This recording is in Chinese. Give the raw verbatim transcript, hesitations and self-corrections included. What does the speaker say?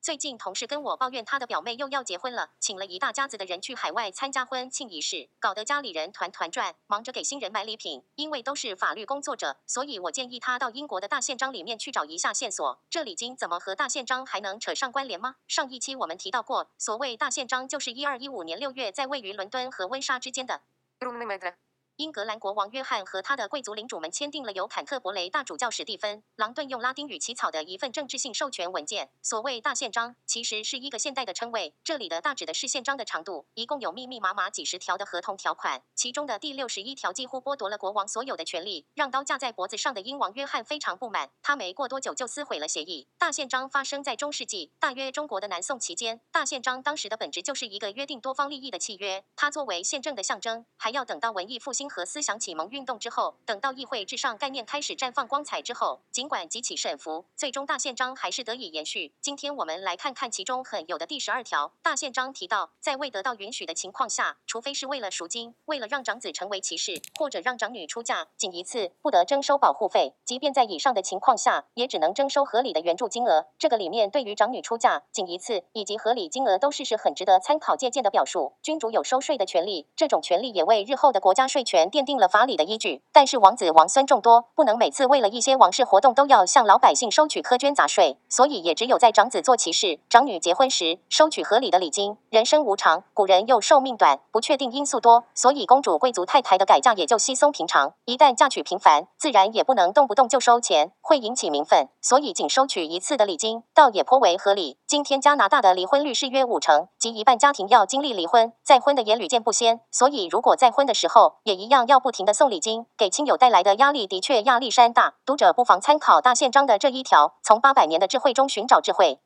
最近同事跟我抱怨，他的表妹又要结婚了，请了一大家子的人去海外参加婚庆仪式，搞得家里人团团转，忙着给新人买礼品。因为都是法律工作者，所以我建议他到英国的大宪章里面去找一下线索。这礼金怎么和大宪章还能扯上关联吗？上一期我们提到过，所谓大宪章就是一二一五年六月在位于伦敦和温莎之间的。英格兰国王约翰和他的贵族领主们签订了由坎特伯雷大主教史蒂芬·狼顿用拉丁语起草的一份政治性授权文件。所谓大宪章，其实是一个现代的称谓，这里的大指的是宪章的长度，一共有密密麻麻几十条的合同条款，其中的第六十一条几乎剥夺了国王所有的权利，让刀架在脖子上的英王约翰非常不满，他没过多久就撕毁了协议。大宪章发生在中世纪，大约中国的南宋期间。大宪章当时的本质就是一个约定多方利益的契约，它作为宪政的象征，还要等到文艺复兴和思想启蒙运动之后，等到议会至上概念开始绽放光彩之后，尽管激起沈伏，最终大宪章还是得以延续。今天我们来看看其中很有的第十二条。大宪章提到，在未得到允许的情况下，除非是为了赎金，为了让长子成为骑士，或者让长女出嫁，仅一次，不得征收保护费。即便在以上的情况下，也只能征收合理的援助金额。这个里面对于长女出嫁、仅一次以及合理金额都是是很值得参考借鉴的表述。君主有收税的权利，这种权利也为日后的国家税权奠定了法理的依据。但是王子王孙众多，不能每次为了一些王室活动都要向老百姓收取苛捐杂税，所以也只有在长子做骑士、长女结婚时收取合理的礼金。人生无常，古人又寿命短，不确定因素多，所以公主贵族太太的改嫁也就稀松平常。一旦嫁娶频繁，自然也不能动不动就收钱，会引起民愤，所以仅收取一次的礼金，倒也颇为合理。今天加拿大的离婚率是约五成，即一半家庭要经历离婚，再婚的也屡见不鲜，所以如果再婚的时候，也一样要不停的送礼金，给亲友带来的压力的确压力山大。读者不妨参考大宪章的这一条，从八百年的智慧中寻找智慧。